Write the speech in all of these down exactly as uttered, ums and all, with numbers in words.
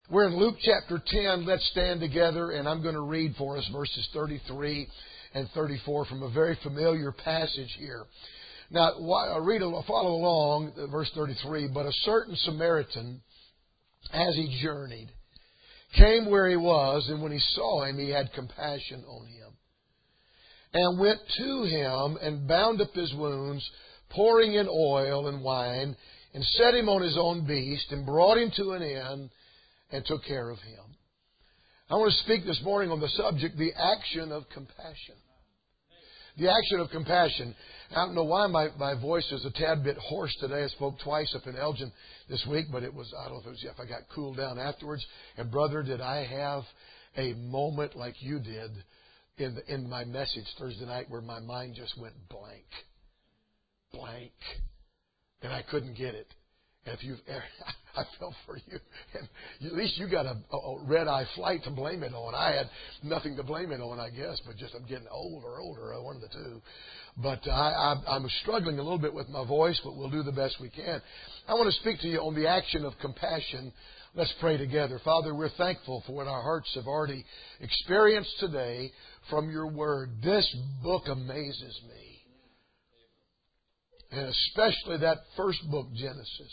We're in Luke chapter ten. Let's stand together, and I'm going to read for us verses thirty-three and thirty-four from a very familiar passage here. Now, read, follow along, verse thirty-three. But a certain Samaritan, as he journeyed, came where he was, and when he saw him, he had compassion on him, and went to him and bound up his wounds, pouring in oil and wine, and set him on his own beast, and brought him to an inn, and took care of him. I want to speak this morning on the subject, the action of compassion. The action of compassion. I don't know why my, my voice is a tad bit hoarse today. I spoke twice up in Elgin this week, but it was, I don't know if it was if I got cooled down afterwards. And brother, did I have a moment like you did in the, in my message Thursday night where my mind just went blank. Blank. And I couldn't get it. And if you've ever, I felt for you. And at least you got a, a red-eye flight to blame it on. I had nothing to blame it on, I guess, but just I'm getting older, older, one of the two. But I, I, I'm struggling a little bit with my voice, but we'll do the best we can. I want to speak to you on the action of compassion. Let's pray together. Father, we're thankful for what our hearts have already experienced today from your word. This book amazes me. And especially that first book, Genesis.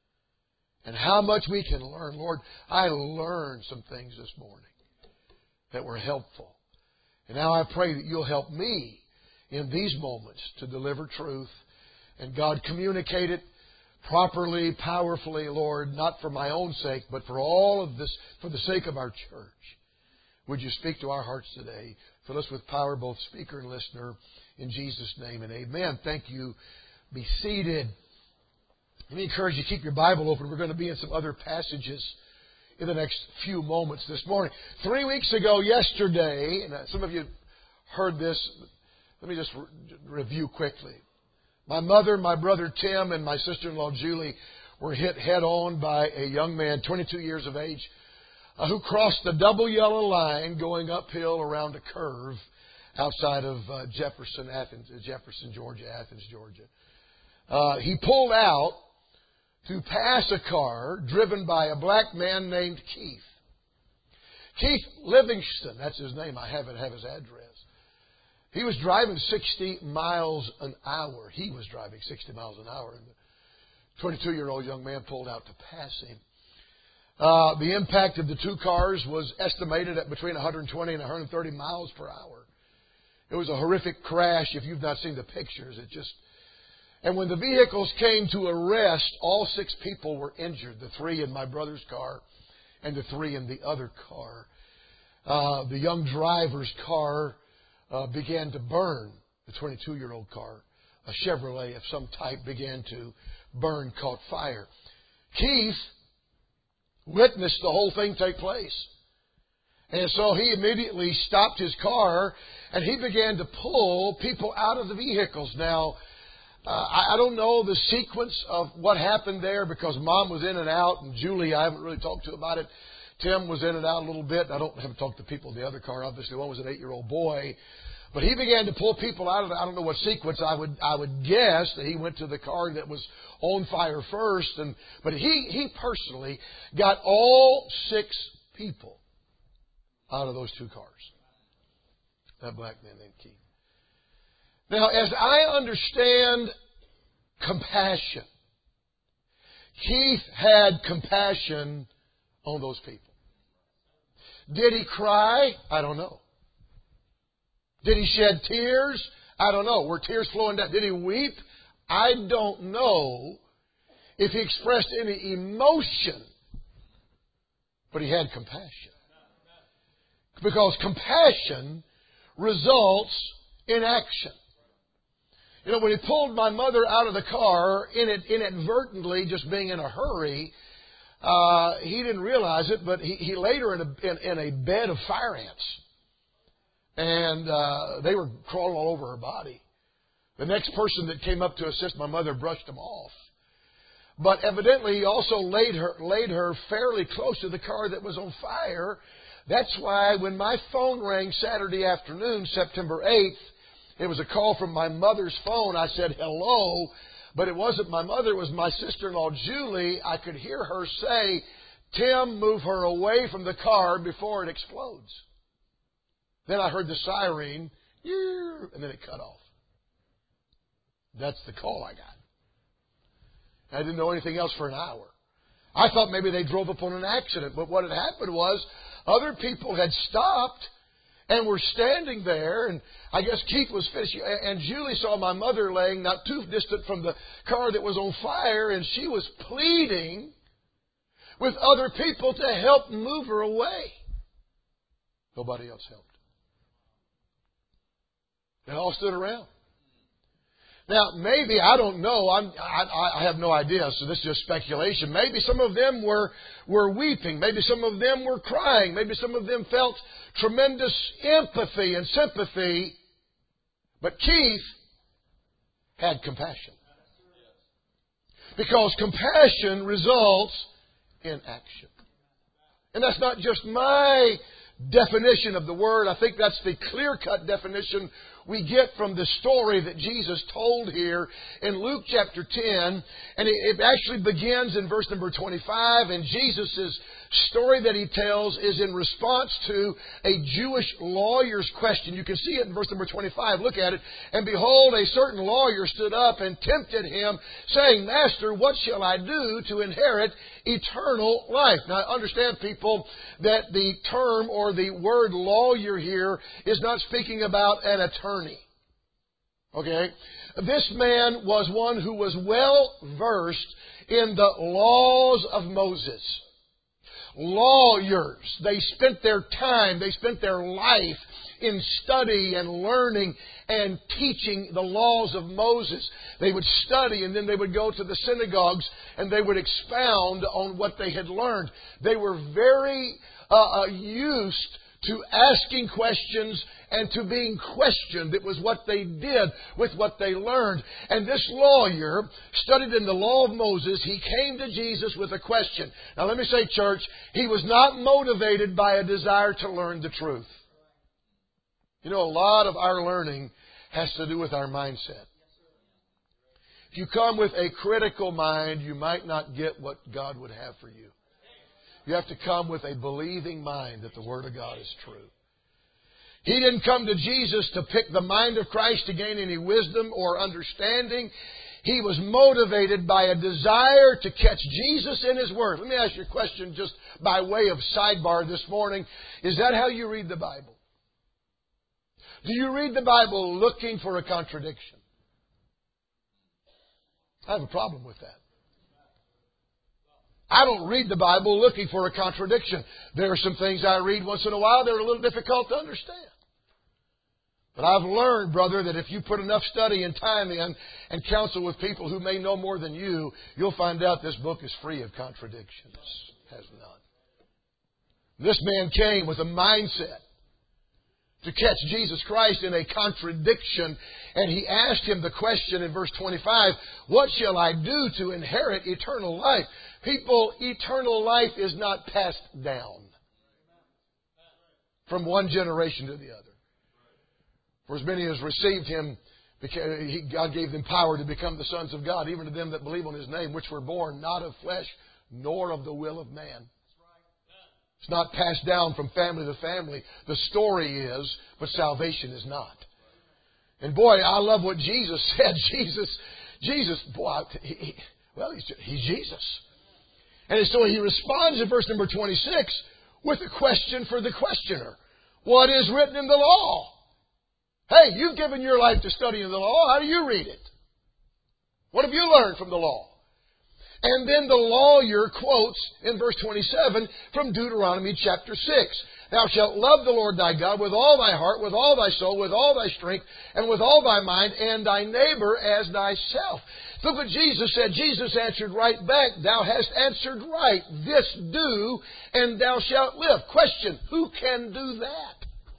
And how much we can learn. Lord, I learned some things this morning that were helpful. And now I pray that you'll help me in these moments to deliver truth. And God, communicate it properly, powerfully, Lord, not for my own sake, but for all of this, for the sake of our church. Would you speak to our hearts today? Fill us with power, both speaker and listener. In Jesus' name and amen. Thank you. Be seated. Let me encourage you to keep your Bible open. We're going to be in some other passages in the next few moments this morning. Three weeks ago yesterday, and some of you heard this, let me just re- review quickly. My mother, my brother Tim, and my sister-in-law Julie were hit head-on by a young man, twenty-two years of age, uh, who crossed the double yellow line going uphill around a curve outside of uh, Jefferson, Athens, uh, Jefferson, Georgia, Athens, Georgia. Uh, he pulled out to pass a car driven by a black man named Keith. Keith Livingston, that's his name. I have it, have his address. He was driving sixty miles an hour. He was driving sixty miles an hour. And the twenty-two-year-old young man pulled out to pass him. Uh, the impact of the two cars was estimated at between one hundred twenty and one hundred thirty miles per hour. It was a horrific crash. If you've not seen the pictures, it just... And when the vehicles came to arrest, all six people were injured. The three in my brother's car and the three in the other car. Uh, the young driver's car uh, began to burn. The twenty-two-year-old car, a Chevrolet of some type, began to burn, caught fire. Keith witnessed the whole thing take place. And so he immediately stopped his car and he began to pull people out of the vehicles. Now, uh, I, I don't know the sequence of what happened there because Mom was in and out and Julie, I haven't really talked to about it. Tim was in and out a little bit. I don't haven't talked to people in the other car. Obviously, one was an eight-year-old boy. But he began to pull people out of it. I don't know what sequence. I would I would guess that he went to the car that was on fire first. And but he, he personally got all six people out of those two cars. That black man named Keith. Now, as I understand compassion, Keith had compassion on those people. Did he cry? I don't know. Did he shed tears? I don't know. Were tears flowing down? Did he weep? I don't know if he expressed any emotion. But he had compassion. Because compassion results in action. You know, when he pulled my mother out of the car, inadvertently, just being in a hurry, uh, he didn't realize it, but he, he laid her in a, in, in a bed of fire ants. And uh, they were crawling all over her body. The next person that came up to assist my mother brushed them off. But evidently he also laid her, laid her fairly close to the car that was on fire. That's why when my phone rang Saturday afternoon, September eighth, it was a call from my mother's phone. I said, hello. But it wasn't my mother. It was my sister-in-law, Julie. I could hear her say, Tim, move her away from the car before it explodes. Then I heard the siren, and then it cut off. That's the call I got. I didn't know anything else for an hour. I thought maybe they drove up on an accident, but what had happened was other people had stopped and were standing there, and I guess Keith was finishing, and Julie saw my mother laying not too distant from the car that was on fire, and she was pleading with other people to help move her away. Nobody else helped. They all stood around. Now, maybe, I don't know, I'm, I, I have no idea, so this is just speculation. Maybe some of them were, were weeping. Maybe some of them were crying. Maybe some of them felt tremendous empathy and sympathy. But Keith had compassion. Because compassion results in action. And that's not just my definition of the word. I think that's the clear-cut definition we get from the story that Jesus told here in Luke chapter ten. And it actually begins in verse number twenty-five. And Jesus' story that he tells is in response to a Jewish lawyer's question. You can see it in verse number twenty-five. Look at it. And behold, a certain lawyer stood up and tempted him, saying, Master, what shall I do to inherit eternal life? Now, understand, people, that the term or the word lawyer here is not speaking about an attorney. Okay? This man was one who was well versed in the laws of Moses. Lawyers, they spent their time, they spent their life in study and learning and teaching the laws of Moses. They would study and then they would go to the synagogues and they would expound on what they had learned. They were very uh, used to asking questions and to being questioned. It was what they did with what they learned. And this lawyer studied in the law of Moses. He came to Jesus with a question. Now let me say, church, he was not motivated by a desire to learn the truth. You know, a lot of our learning has to do with our mindset. If you come with a critical mind, you might not get what God would have for you. You have to come with a believing mind that the Word of God is true. He didn't come to Jesus to pick the mind of Christ to gain any wisdom or understanding. He was motivated by a desire to catch Jesus in His Word. Let me ask you a question just by way of sidebar this morning. Is that how you read the Bible? Do you read the Bible looking for a contradiction? I have a problem with that. I don't read the Bible looking for a contradiction. There are some things I read once in a while that are a little difficult to understand. But I've learned, brother, that if you put enough study and time in and counsel with people who may know more than you, you'll find out this book is free of contradictions. It has none. This man came with a mindset to catch Jesus Christ in a contradiction. And he asked him the question in verse twenty-five, what shall I do to inherit eternal life? People, eternal life is not passed down from one generation to the other. For as many as received Him, God gave them power to become the sons of God, even to them that believe on His name, which were born not of flesh, nor of the will of man. It's not passed down from family to family. The story is, but salvation is not. And boy, I love what Jesus said. Jesus, Jesus, boy, he, he, well, he's, he's Jesus. And so He responds in verse number twenty-six with a question for the questioner. What is written in the law? Hey, you've given your life to studying the law. How do you read it? What have you learned from the law? And then the lawyer quotes in verse twenty-seven from Deuteronomy chapter six. Thou shalt love the Lord thy God with all thy heart, with all thy soul, with all thy strength, and with all thy mind, and thy neighbor as thyself. Look what Jesus said. Jesus answered right back, Thou hast answered right. This do, and thou shalt live. Question, who can do that?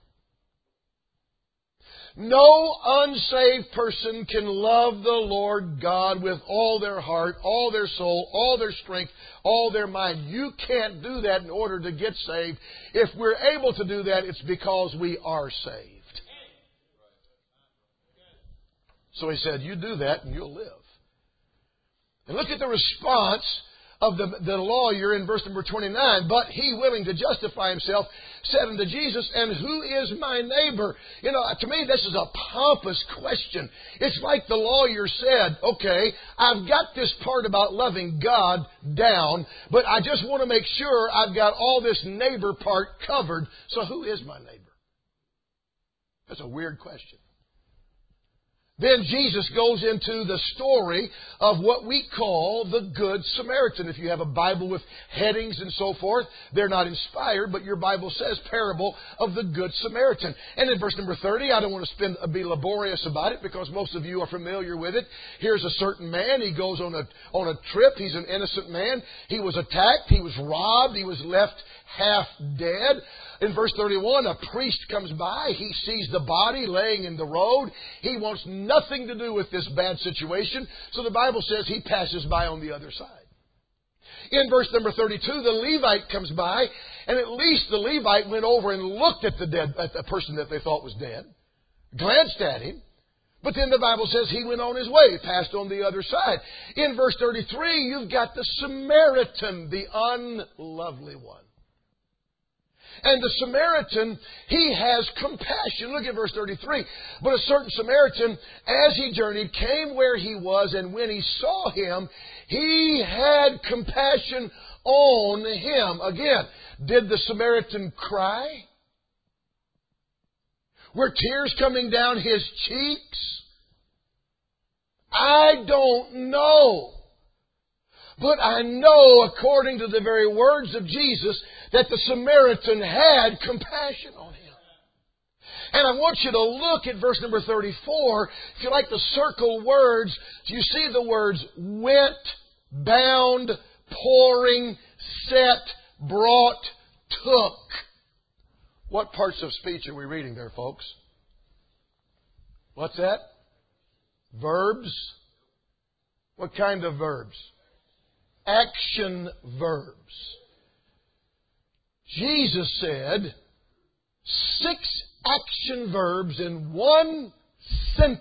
No unsaved person can love the Lord God with all their heart, all their soul, all their strength, all their mind. You can't do that in order to get saved. If we're able to do that, it's because we are saved. So He said, you do that and you'll live. And look at the response of the, the lawyer in verse number twenty-nine. But he, willing to justify himself, said unto Jesus, and who is my neighbor? You know, to me, this is a pompous question. It's like the lawyer said, okay, I've got this part about loving God down, but I just want to make sure I've got all this neighbor part covered. So who is my neighbor? That's a weird question. Then Jesus goes into the story of what we call the Good Samaritan. If you have a Bible with headings and so forth, they're not inspired, but your Bible says parable of the Good Samaritan. And in verse number thirty, I don't want to spend be laborious about it because most of you are familiar with it. Here's a certain man. He goes on a, on a trip. He's an innocent man. He was attacked. He was robbed. He was left half dead. In verse thirty-one, a priest comes by. He sees the body laying in the road. He wants nothing to do with this bad situation. So the Bible says he passes by on the other side. In verse number thirty-two, the Levite comes by, and at least the Levite went over and looked at the dead, at the person that they thought was dead, glanced at him. But then the Bible says he went on his way, passed on the other side. In verse thirty-three, you've got the Samaritan, the unlovely one. And the Samaritan, he has compassion. Look at verse thirty-three. But a certain Samaritan, as he journeyed, came where he was, and when he saw him, he had compassion on him. Again, did the Samaritan cry? Were tears coming down his cheeks? I don't know. But I know, according to the very words of Jesus, that the Samaritan had compassion on him. And I want you to look at verse number thirty-four. If you like to circle words, you see the words went, bound, pouring, set, brought, took. What parts of speech are we reading there, folks? What's that? Verbs. What kind of verbs? Action verbs. Jesus said six action verbs in one sentence.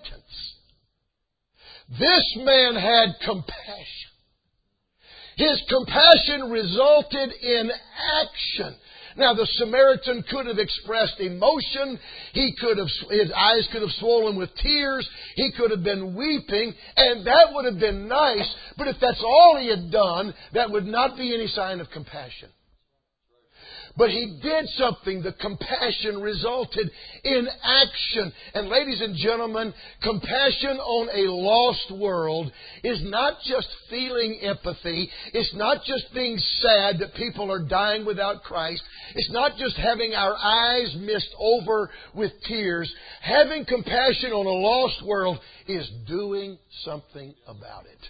This man had compassion. His compassion resulted in action. Now, the Samaritan could have expressed emotion. He could have, his eyes could have swollen with tears. He could have been weeping, and that would have been nice. But if that's all he had done, that would not be any sign of compassion. But he did something. The compassion resulted in action. And ladies and gentlemen, compassion on a lost world is not just feeling empathy. It's not just being sad that people are dying without Christ. It's not just having our eyes mist over with tears. Having compassion on a lost world is doing something about it.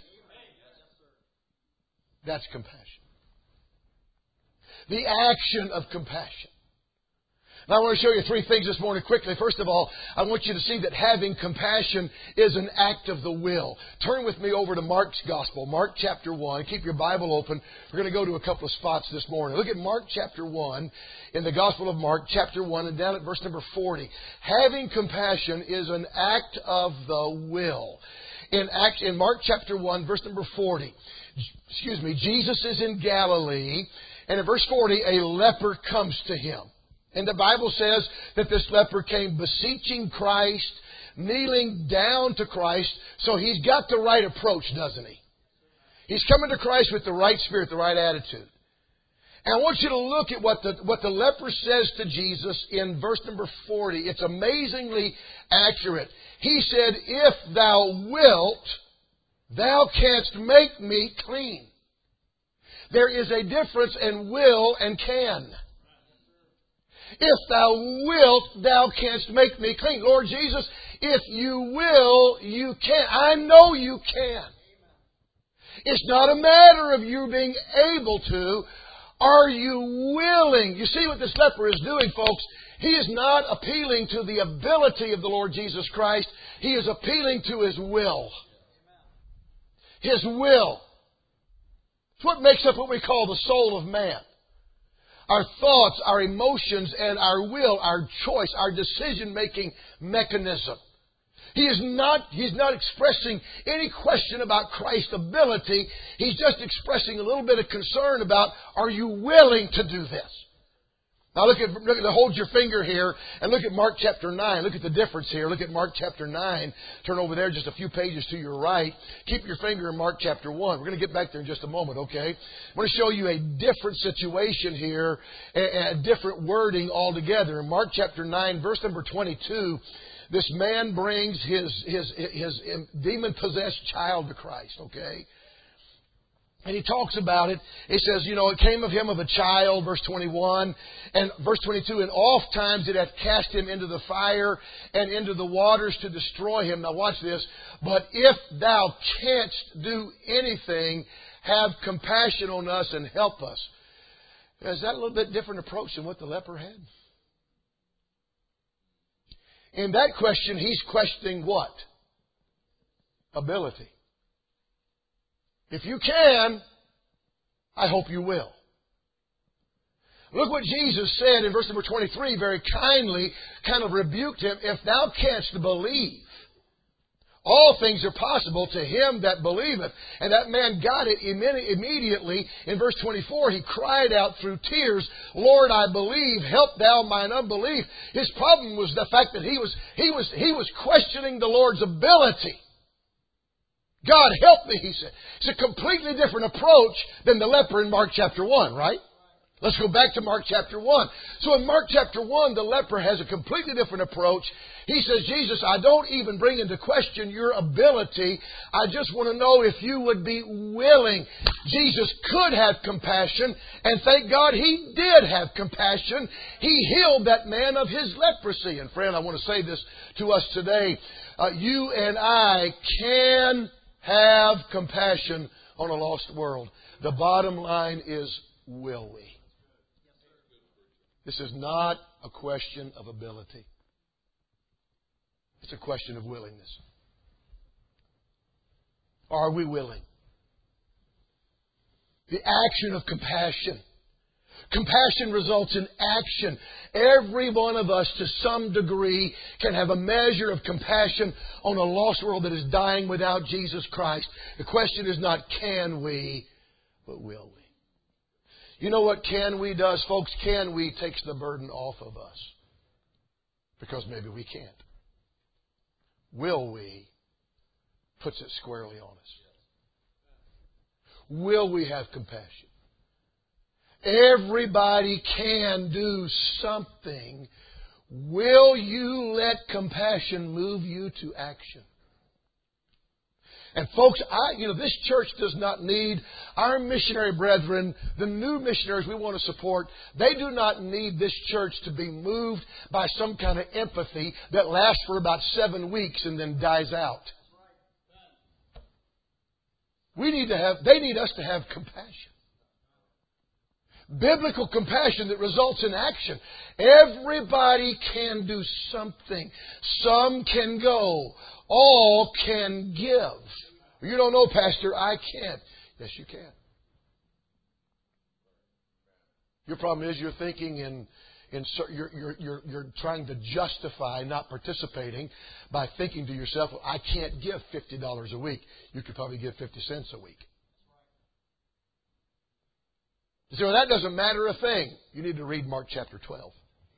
That's compassion. The action of compassion. Now I want to show you three things this morning quickly. First of all, I want you to see that having compassion is an act of the will. Turn with me over to Mark's Gospel, Mark chapter one. Keep your Bible open. We're going to go to a couple of spots this morning. Look at Mark chapter one in the Gospel of Mark chapter one and down at verse number forty. Having compassion is an act of the will. In, Acts, in Mark chapter one, verse number forty, excuse me, Jesus is in Galilee. And in verse forty, a leper comes to him. And the Bible says that this leper came beseeching Christ, kneeling down to Christ. So he's got the right approach, doesn't he? He's coming to Christ with the right spirit, the right attitude. And I want you to look at what the, what the leper says to Jesus in verse number forty. It's amazingly accurate. He said, "If thou wilt, thou canst make me clean." There is a difference in will and can. If thou wilt, thou canst make me clean. Lord Jesus, if you will, you can. I know you can. It's not a matter of you being able to. Are you willing? You see what this leper is doing, folks? He is not appealing to the ability of the Lord Jesus Christ. He is appealing to His will. His will. It's what makes up what we call the soul of man. Our thoughts, our emotions, and our will, our choice, our decision-making mechanism. He is not, he's not expressing any question about Christ's ability. He's just expressing a little bit of concern about, are you willing to do this? Now look at, look at the, hold your finger here and look at Mark chapter nine. Look at the difference here. Look at Mark chapter nine. Turn over there just a few pages to your right. Keep your finger in Mark chapter one. We're going to get back there in just a moment, okay? I want to show you a different situation here, a, a different wording altogether. In Mark chapter nine, verse number twenty-two, this man brings his, his, his demon-possessed child to Christ, okay? And he talks about it. He says, you know, it came of him of a child, verse twenty-one, and verse twenty-two, and oft times it hath cast him into the fire and into the waters to destroy him. Now watch this. But if thou canst do anything, have compassion on us and help us. Is that a little bit different approach than what the leper had? In that question, he's questioning what? Ability. If you can, I hope you will. Look what Jesus said in verse number twenty-three, very kindly, kind of rebuked him. If thou canst believe, all things are possible to him that believeth. And that man got it immediately. In verse twenty-four, he cried out through tears, Lord, I believe, help thou mine unbelief. His problem was the fact that he was, he was, he was questioning the Lord's ability. God help me, he said. It's a completely different approach than the leper in Mark chapter one, right? Let's go back to Mark chapter one. So in Mark chapter one, the leper has a completely different approach. He says, Jesus, I don't even bring into question your ability. I just want to know if you would be willing. Jesus could have compassion, and thank God he did have compassion. He healed that man of his leprosy. And friend, I want to say this to us today. Uh, you and I can have compassion on a lost world. The bottom line is, will we? This is not a question of ability. It's a question of willingness. Are we willing? The action of compassion. Compassion results in action. Every one of us, to some degree, can have a measure of compassion on a lost world that is dying without Jesus Christ. The question is not can we, but will we? You know what can we does, folks? Can we takes the burden off of us. Because maybe we can't. Will we puts it squarely on us. Will we have compassion? Everybody can do something. Will you let compassion move you to action? And folks, I, you know, this church does not need our missionary brethren, the new missionaries we want to support. They do not need this church to be moved by some kind of empathy that lasts for about seven weeks and then dies out. We need to have, they need us to have compassion. Biblical compassion that results in action. Everybody can do something. Some can go. All can give. You don't know, Pastor, I can't. Yes, you can. Your problem is you're thinking in, in you're, you're, you're, you're trying to justify not participating by thinking to yourself, well, I can't give fifty dollars a week. You could probably give fifty cents a week. You say, well, that doesn't matter a thing. You need to read Mark chapter twelve.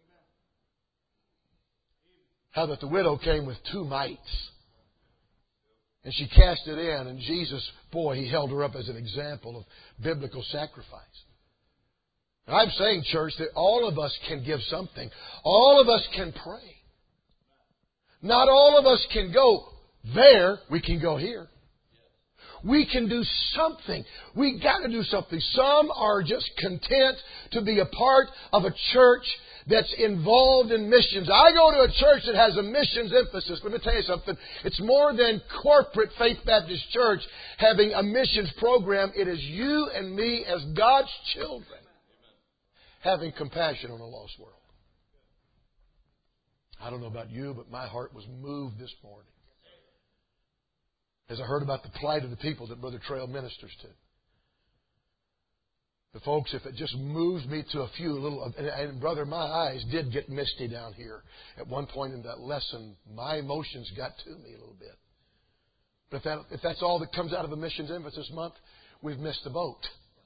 How that the widow came with two mites. And she cast it in. And Jesus, boy, he held her up as an example of biblical sacrifice. And I'm saying, church, that all of us can give something. All of us can pray. Not all of us can go there. We can go here. We can do something. We got to do something. Some are just content to be a part of a church that's involved in missions. I go to a church that has a missions emphasis. Let me tell you something. It's more than corporate Faith Baptist Church having a missions program. It is you and me as God's children having compassion on a lost world. I don't know about you, but my heart was moved this morning as I heard about the plight of the people that Brother Trail ministers to. But folks, if it just moves me to a few little, and, and brother, my eyes did get misty down here at one point in that lesson. My emotions got to me a little bit. But if, that, if that's all that comes out of a missions emphasis month, we've missed the boat.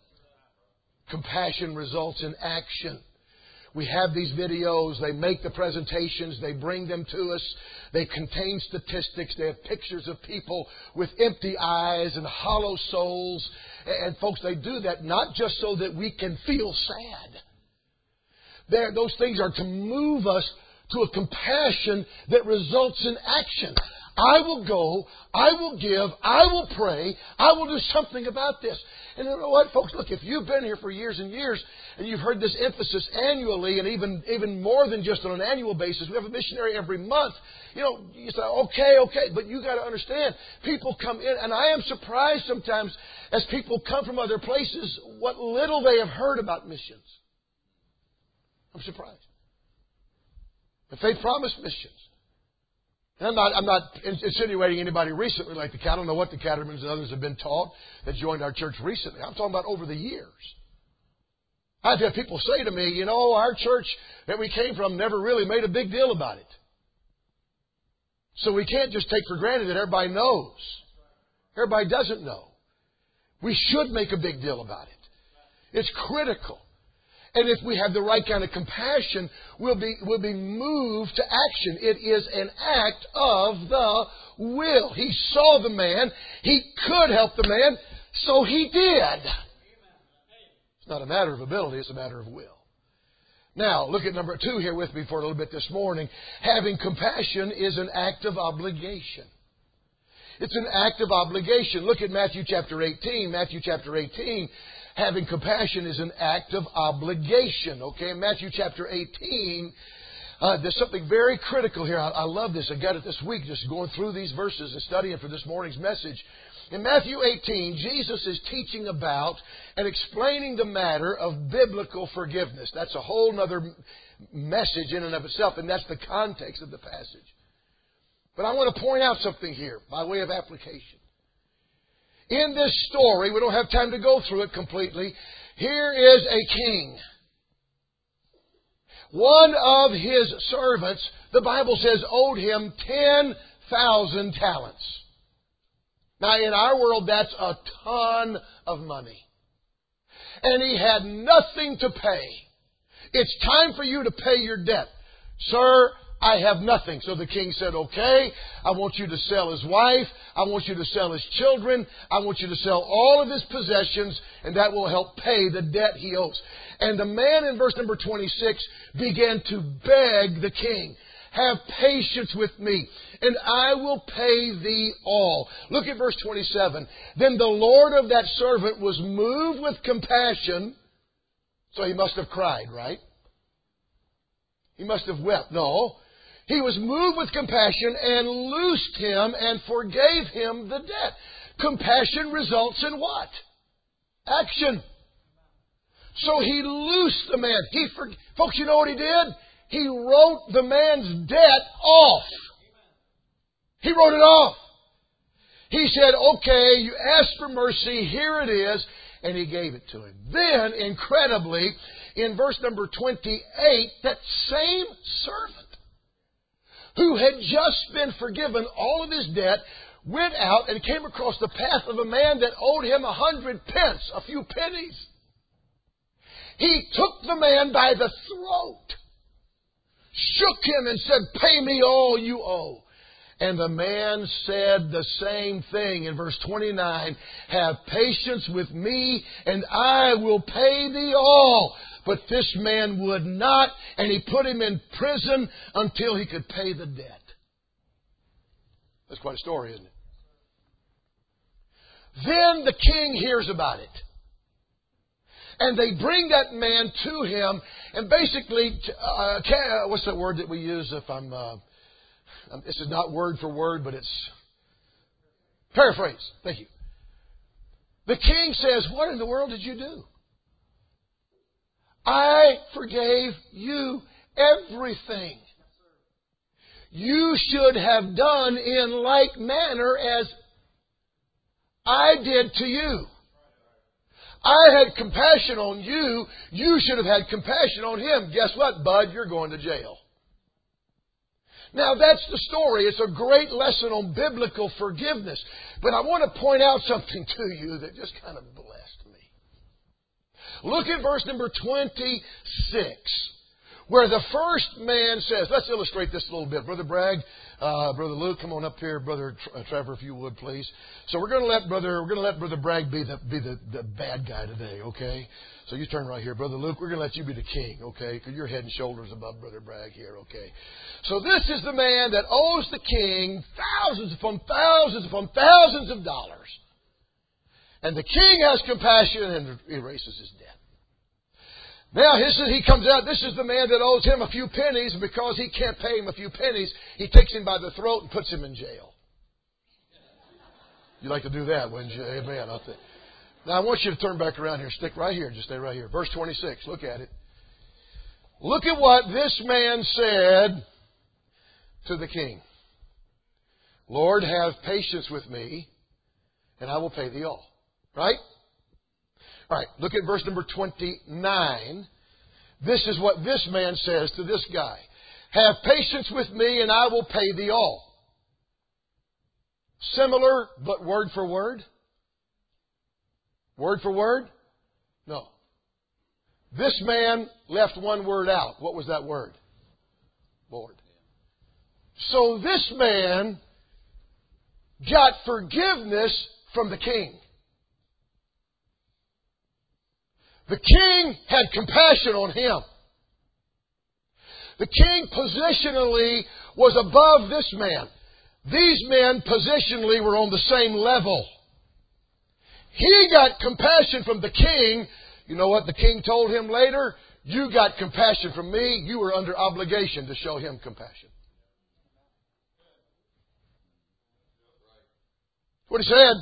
Compassion results in action. We have these videos, they make the presentations, they bring them to us, they contain statistics, they have pictures of people with empty eyes and hollow souls. And folks, they do that not just so that we can feel sad. They're, those things are to move us to a compassion that results in action. I will go, I will give, I will pray, I will do something about this. And you know what, folks? Look, if you've been here for years and years and you've heard this emphasis annually and even, even more than just on an annual basis, we have a missionary every month. You know, you say, okay, okay, but you got to understand, people come in, and I am surprised sometimes as people come from other places what little they have heard about missions. I'm surprised. If they promised missions. And I'm not, I'm not insinuating anybody recently like the I don't know what the Catermans and others have been taught that joined our church recently. I'm talking about over the years. I've had people say to me, you know, our church that we came from never really made a big deal about it. So we can't just take for granted that everybody knows. Everybody doesn't know. We should make a big deal about it. It's critical. And if we have the right kind of compassion, we'll be, we'll be moved to action. It is an act of the will. He saw the man. He could help the man, so he did. It's not a matter of ability, it's a matter of will. Now, look at number two here with me for a little bit this morning. Having compassion is an act of obligation. It's an act of obligation. Look at Matthew chapter eighteen. Matthew chapter eighteen. Having compassion is an act of obligation. Okay, in Matthew chapter eighteen, uh, there's something very critical here. I, I love this. I got it this week just going through these verses and studying for this morning's message. In Matthew eighteen, Jesus is teaching about and explaining the matter of biblical forgiveness. That's a whole other message in and of itself, and that's the context of the passage. But I want to point out something here by way of application. In this story, we don't have time to go through it completely. Here is a king. One of his servants, the Bible says, owed him ten thousand talents. Now, in our world, that's a ton of money. And he had nothing to pay. It's time for you to pay your debt. Sir, I have nothing. So the king said, okay, I want you to sell his wife. I want you to sell his children. I want you to sell all of his possessions, and that will help pay the debt he owes. And the man in verse number twenty-six began to beg the king, have patience with me, and I will pay thee all. Look at verse twenty-seven. Then the Lord of that servant was moved with compassion. So he must have cried, right? He must have wept. No. He was moved with compassion and loosed him and forgave him the debt. Compassion results in what? Action. So he loosed the man. He for, folks, you know what he did? He wrote the man's debt off. He wrote it off. He said, okay, you asked for mercy, here it is, and he gave it to him. Then, incredibly, in verse number twenty-eight, that same servant who had just been forgiven all of his debt went out and came across the path of a man that owed him a hundred pence, a few pennies. He took the man by the throat, shook him and said, pay me all you owe. And the man said the same thing in verse twenty-nine, have patience with me and I will pay thee all. But this man would not, and he put him in prison until he could pay the debt. That's quite a story, isn't it? Then the king hears about it. And they bring that man to him, and basically, uh, what's that word that we use if I'm, uh, this is not word for word, but it's paraphrase. Thank you. The king says, what in the world did you do? I forgave you everything. You should have done in like manner as I did to you. I had compassion on you. You should have had compassion on him. Guess what, bud? You're going to jail. Now, that's the story. It's a great lesson on biblical forgiveness. But I want to point out something to you that just kind of blessed me. Look at verse number twenty-six, where the first man says, let's illustrate this a little bit. Brother Bragg, uh, Brother Luke, come on up here. Brother Trevor, if you would, please. So we're going to let Brother, we're going to let Brother Bragg be the, be the, the bad guy today, okay? So you turn right here. Brother Luke, we're going to let you be the king, okay? Because you're head and shoulders above Brother Bragg here, okay? So this is the man that owes the king thousands upon thousands upon thousands of dollars. And the king has compassion and erases his debt. Now, this is, he comes out, this is the man that owes him a few pennies, and because he can't pay him a few pennies, he takes him by the throat and puts him in jail. You'd like to do that, wouldn't you? Amen. I'll think. Now, I want you to turn back around here. Stick right here. Just stay right here. Verse twenty-six. Look at it. Look at what this man said to the king. Lord, have patience with me, and I will pay thee all. Right? All right. Look at verse number twenty-nine. This is what this man says to this guy. Have patience with me, and I will pay thee all. Similar, but word for word. Word for word? No. This man left one word out. What was that word? Lord. So this man got forgiveness from the king. The king had compassion on him. The king positionally was above this man. These men positionally were on the same level. He got compassion from the king. You know what the king told him later? You got compassion from me. You were under obligation to show him compassion. What he said.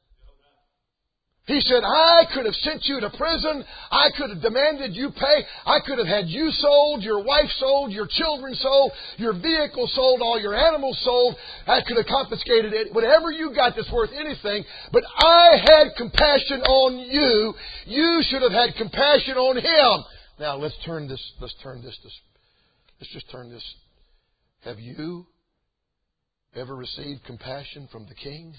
He said, I could have sent you to prison. I could have demanded you pay. I could have had you sold, your wife sold, your children sold, your vehicle sold, all your animals sold. I could have confiscated it, whatever you got that's worth anything. But I had compassion on you. You should have had compassion on him. Now let's turn this, let's turn this, this let's just turn this. Have you ever received compassion from the king?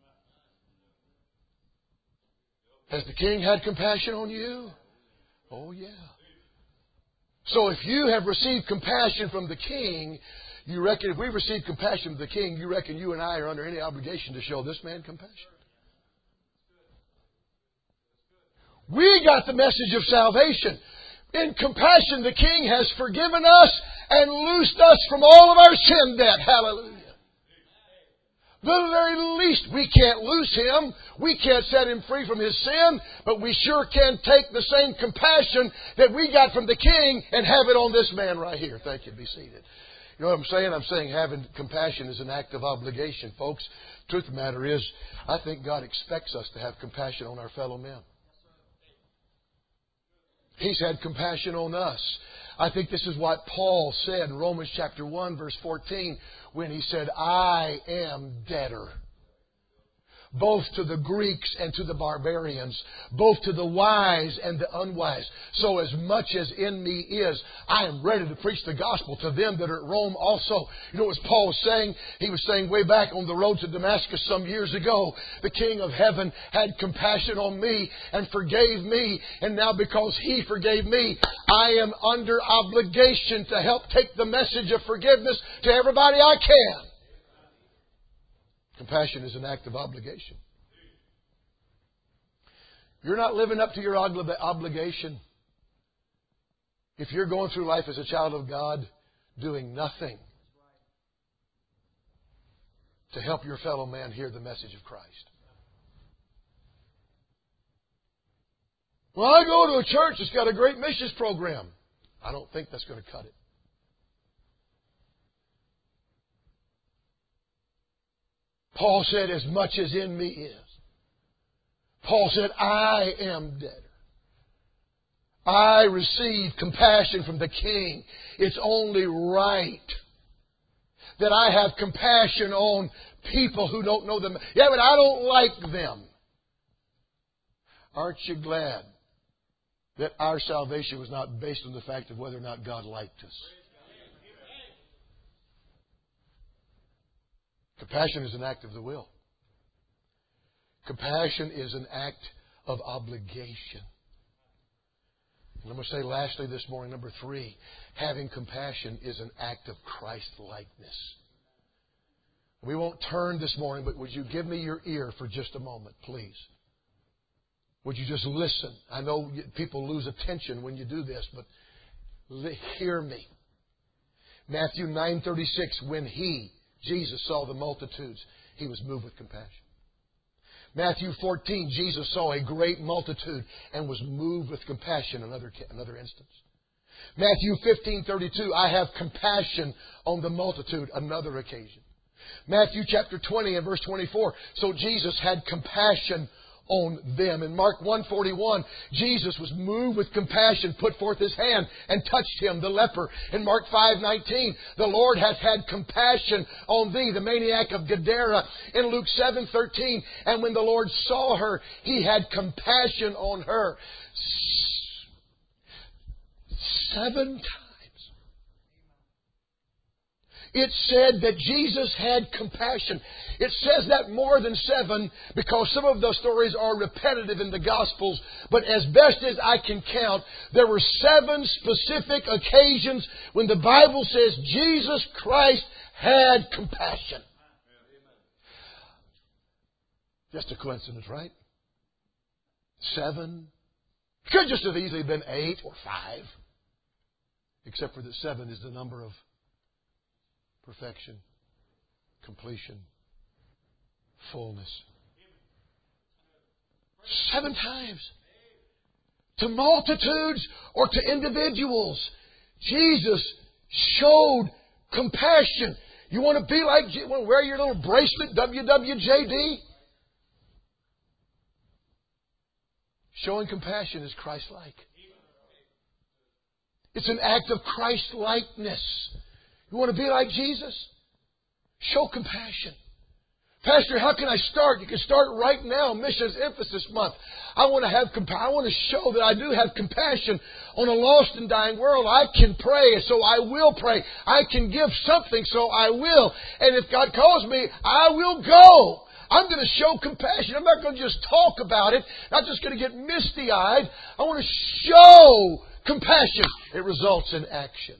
Has the king had compassion on you? Oh, yeah. So if you have received compassion from the king, you reckon if we receive compassion from the king, you reckon you and I are under any obligation to show this man compassion? We got the message of salvation. In compassion, the king has forgiven us and loosed us from all of our sin debt. Hallelujah. The very least, we can't lose him. We can't set him free from his sin, but we sure can take the same compassion that we got from the king and have it on this man right here. Thank you. Be seated. You know what I'm saying? I'm saying having compassion is an act of obligation, folks. Truth of the matter is, I think God expects us to have compassion on our fellow men. He's had compassion on us. I think this is what Paul said in Romans chapter one, verse fourteen, when he said, I am debtor, both to the Greeks and to the barbarians, both to the wise and the unwise. So as much as in me is, I am ready to preach the gospel to them that are at Rome also. You know what Paul was saying? He was saying way back on the road to Damascus some years ago, the King of Heaven had compassion on me and forgave me. And now because He forgave me, I am under obligation to help take the message of forgiveness to everybody I can. Compassion is an act of obligation. You're not living up to your obligation if you're going through life as a child of God doing nothing to help your fellow man hear the message of Christ. Well, I go to a church that's got a great missions program. I don't think that's going to cut it. Paul said, as much as in me is. Paul said, I am debtor. I receive compassion from the King. It's only right that I have compassion on people who don't know them. Yeah, but I don't like them. Aren't you glad that our salvation was not based on the fact of whether or not God liked us? Compassion is an act of the will. Compassion is an act of obligation. And I'm going to say lastly this morning, number three, having compassion is an act of Christ-likeness. We won't turn this morning, but would you give me your ear for just a moment, please? Would you just listen? I know people lose attention when you do this, but hear me. Matthew nine thirty-six, when He, Jesus, saw the multitudes, He was moved with compassion. Matthew fourteen, Jesus saw a great multitude and was moved with compassion, another, another instance. Matthew fifteen thirty-two, I have compassion on the multitude, another occasion. Matthew chapter twenty and verse twenty-four, so Jesus had compassion on them. In Mark one forty-one, Jesus was moved with compassion, put forth His hand and touched him, the leper. In Mark five nineteen, the Lord hath had compassion on thee, the maniac of Gadara. In Luke seven thirteen, and when the Lord saw her, He had compassion on her. Seven times. It said that Jesus had compassion. It says that more than seven because some of those stories are repetitive in the Gospels. But as best as I can count, there were seven specific occasions when the Bible says Jesus Christ had compassion. Just a coincidence, right? Seven. Could just have easily been eight or five. Except for that seven is the number of perfection, completion, fullness. Seven times. To multitudes or to individuals. Jesus showed compassion. You want to be like, you want to wear your little bracelet, W W J D? Showing compassion is Christ-like. It's an act of Christ-likeness. You want to be like Jesus? Show compassion. Pastor, how can I start? You can start right now, Missions Emphasis Month. I want to have compa- I want to show that I do have compassion on a lost and dying world. I can pray, so I will pray. I can give something, so I will. And if God calls me, I will go. I'm going to show compassion. I'm not going to just talk about it. I'm not just going to get misty-eyed. I want to show compassion. It results in action.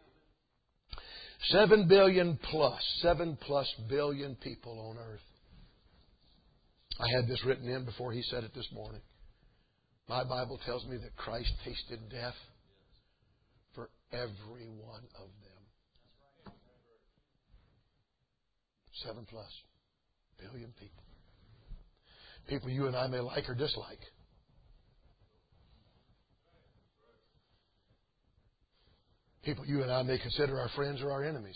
Seven billion plus, seven plus billion people on earth. I had this written in before he said it this morning. My Bible tells me that Christ tasted death for every one of them. Seven plus billion people. People you and I may like or dislike. People you and I may consider our friends or our enemies.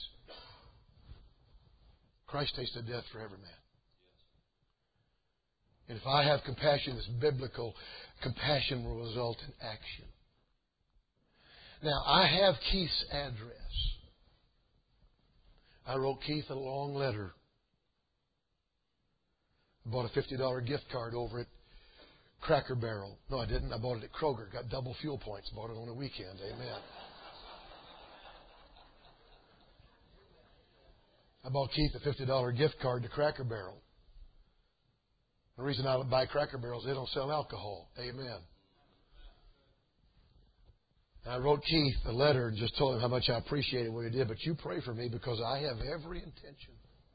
Christ tasted death for every man. And if I have compassion that's biblical, compassion will result in action. Now, I have Keith's address. I wrote Keith a long letter. I bought a fifty dollars gift card over at Cracker Barrel. No, I didn't. I bought it at Kroger. Got double fuel points. Bought it on a weekend. Amen. I bought Keith a fifty dollars gift card to Cracker Barrel. The reason I buy Cracker Barrels, they don't sell alcohol. Amen. And I wrote Keith a letter and just told him how much I appreciated what he did. But you pray for me because I have every intention.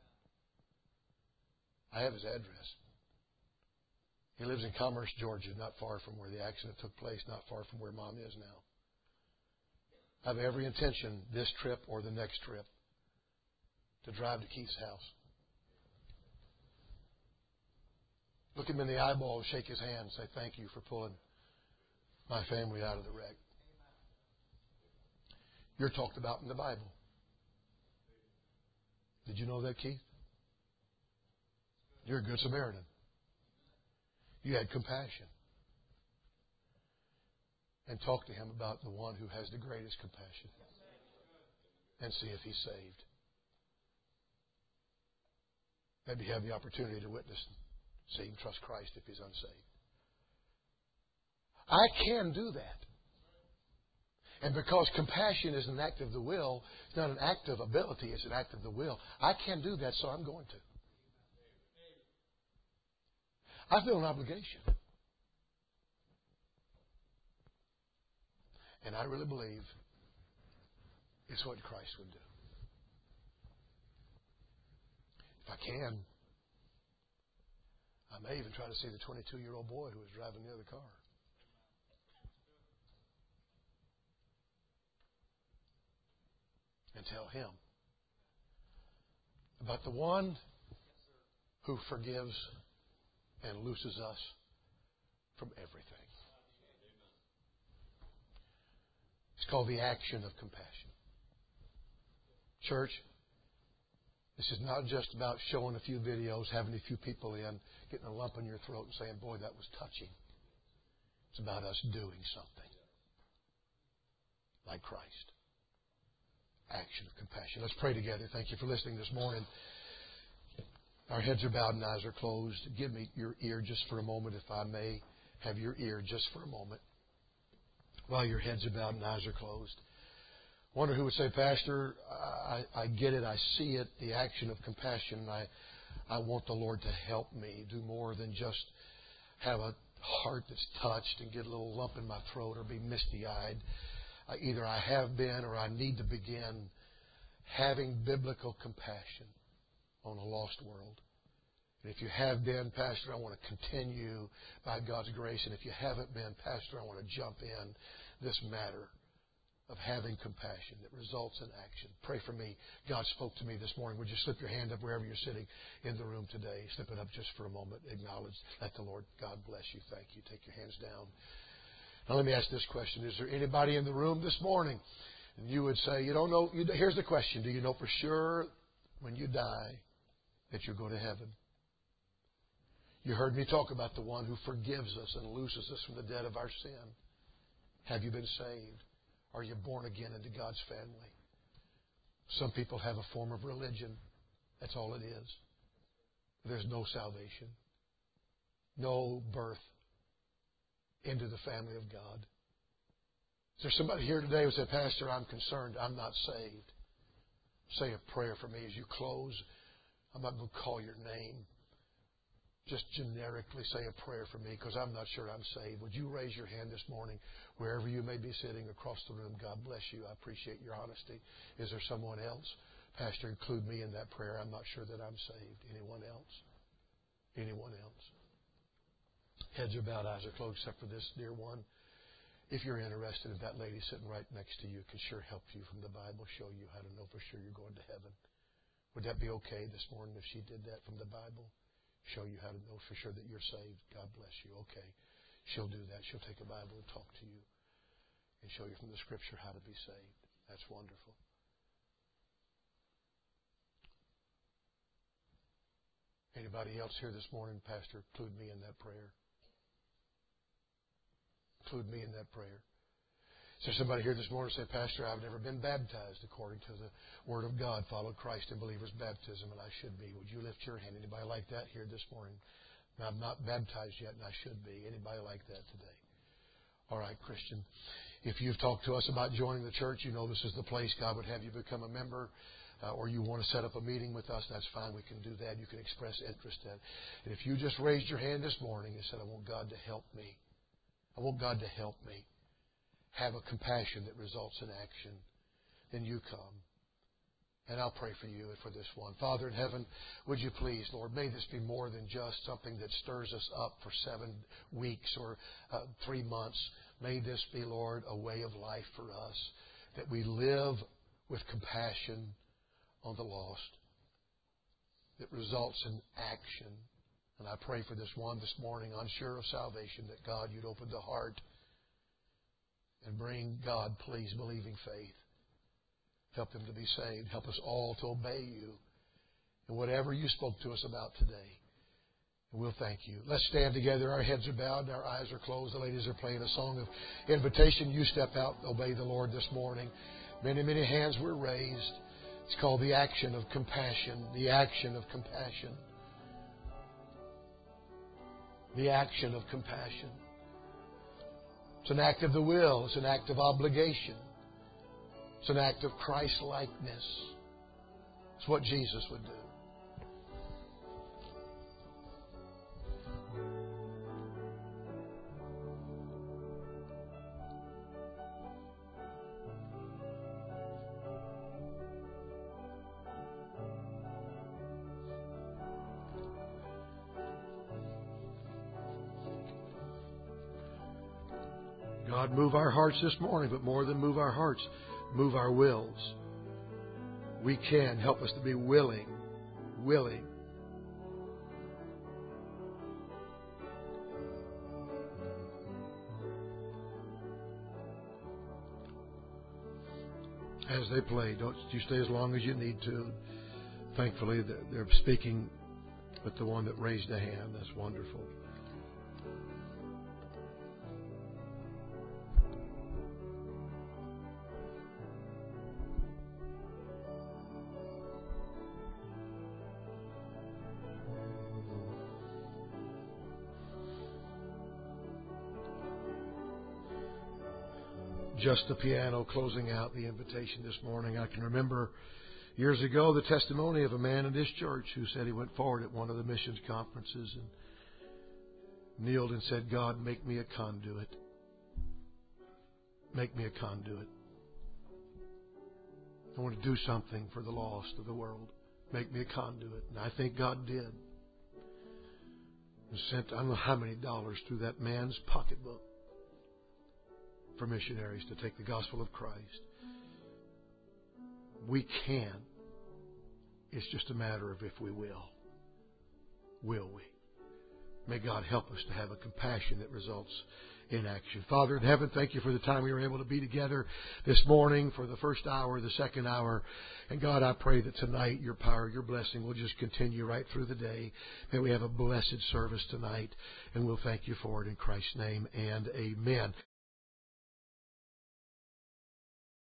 I have his address. He lives in Commerce, Georgia, not far from where the accident took place, not far from where Mom is now. I have every intention this trip or the next trip to drive to Keith's house. Look him in the eyeball, shake his hand, and say, thank you for pulling my family out of the wreck. You're talked about in the Bible. Did you know that, Keith? You're a good Samaritan. You had compassion. And talk to him about the one who has the greatest compassion. And see if he's saved. Maybe have the opportunity to witness, see him trust Christ if he's unsaved. I can do that. And because compassion is an act of the will, it's not an act of ability, it's an act of the will. I can do that, so I'm going to. I feel an obligation. And I really believe it's what Christ would do. If I can, I may even try to see the twenty-two-year-old boy who was driving the other car. And tell him about the one who forgives and looses us from everything. It's called the action of compassion. Church, this is not just about showing a few videos, having a few people in, getting a lump in your throat and saying, boy, that was touching. It's about us doing something like Christ. Action of compassion. Let's pray together. Thank you for listening this morning. Our heads are bowed and eyes are closed. Give me your ear just for a moment, if I may have your ear just for a moment. While your heads are bowed and eyes are closed. I wonder who would say, Pastor, I, I get it, I see it, the action of compassion. I, I want the Lord to help me do more than just have a heart that's touched and get a little lump in my throat or be misty-eyed. Either I have been or I need to begin having biblical compassion on a lost world. And if you have been, Pastor, I want to continue by God's grace. And if you haven't been, Pastor, I want to jump in this matter of having compassion that results in action. Pray for me. God spoke to me this morning. Would you slip your hand up wherever you're sitting in the room today? Slip it up just for a moment. Acknowledge. Let the Lord God bless you. Thank you. Take your hands down. Now let me ask this question. Is there anybody in the room this morning and you would say, you don't know, you, here's the question. Do you know for sure when you die that you'll go to heaven? You heard me talk about the one who forgives us and looses us from the debt of our sin. Have you been saved? Are you born again into God's family? Some people have a form of religion. That's all it is. There's no salvation. No birth into the family of God. Is there somebody here today who said, Pastor, I'm concerned I'm not saved? Say a prayer for me as you close. I'm not going to call your name. Just generically say a prayer for me because I'm not sure I'm saved. Would you raise your hand this morning wherever you may be sitting across the room? God bless you. I appreciate your honesty. Is there someone else? Pastor, include me in that prayer. I'm not sure that I'm saved. Anyone else? Anyone else? Heads are bowed, eyes are closed, except for this dear one. If you're interested, if that lady sitting right next to you can sure help you from the Bible, show you how to know for sure you're going to heaven. Would that be okay this morning if she did that from the Bible? Show you how to know for sure that you're saved. God bless you. Okay. She'll do that. She'll take a Bible and talk to you and show you from the Scripture how to be saved. That's wonderful. Anybody else here this morning, Pastor, include me in that prayer. Include me in that prayer. Is there somebody here this morning who say, Pastor, I've never been baptized according to the Word of God, followed Christ in believer's baptism, and I should be. Would you lift your hand? Anybody like that here this morning? Now, I'm not baptized yet, and I should be. Anybody like that today? All right, Christian. If you've talked to us about joining the church, you know this is the place God would have you become a member, uh, or you want to set up a meeting with us, that's fine. We can do that. You can express interest in it. And if you just raised your hand this morning and said, I want God to help me. I want God to help me have a compassion that results in action, then you come. And I'll pray for you and for this one. Father in heaven, would you please, Lord, may this be more than just something that stirs us up for seven weeks or uh, three months. May this be, Lord, a way of life for us, that we live with compassion on the lost, that results in action. And I pray for this one this morning, unsure of salvation, that God, you'd open the heart and bring, God, please, believing faith. Help them to be saved. Help us all to obey you in whatever you spoke to us about today. And we'll thank you. Let's stand together. Our heads are bowed and our eyes are closed. The ladies are playing a song of invitation. You step out and obey the Lord this morning. Many, many hands were raised. It's called the action of compassion. The action of compassion. The action of compassion. It's an act of the will. It's an act of obligation. It's an act of Christ-likeness. It's what Jesus would do. God, move our hearts this morning, but more than move our hearts, move our wills. We can. Help us to be willing, willing. As they play, don't you stay as long as you need to. Thankfully, they're speaking with the one that raised a hand. That's wonderful. Just the piano closing out the invitation this morning. I can remember years ago the testimony of a man in this church who said he went forward at one of the missions conferences and kneeled and said, God, make me a conduit. Make me a conduit. I want to do something for the lost of the world. Make me a conduit. And I think God did. And sent I don't know how many dollars through that man's pocketbook for missionaries to take the gospel of Christ. We can. It's just a matter of if we will. Will we? May God help us to have a compassion that results in action. Father in heaven, thank you for the time we were able to be together this morning for the first hour, the second hour. And God, I pray that tonight your power, your blessing will just continue right through the day. May we have a blessed service tonight. And we'll thank you for it in Christ's name and amen.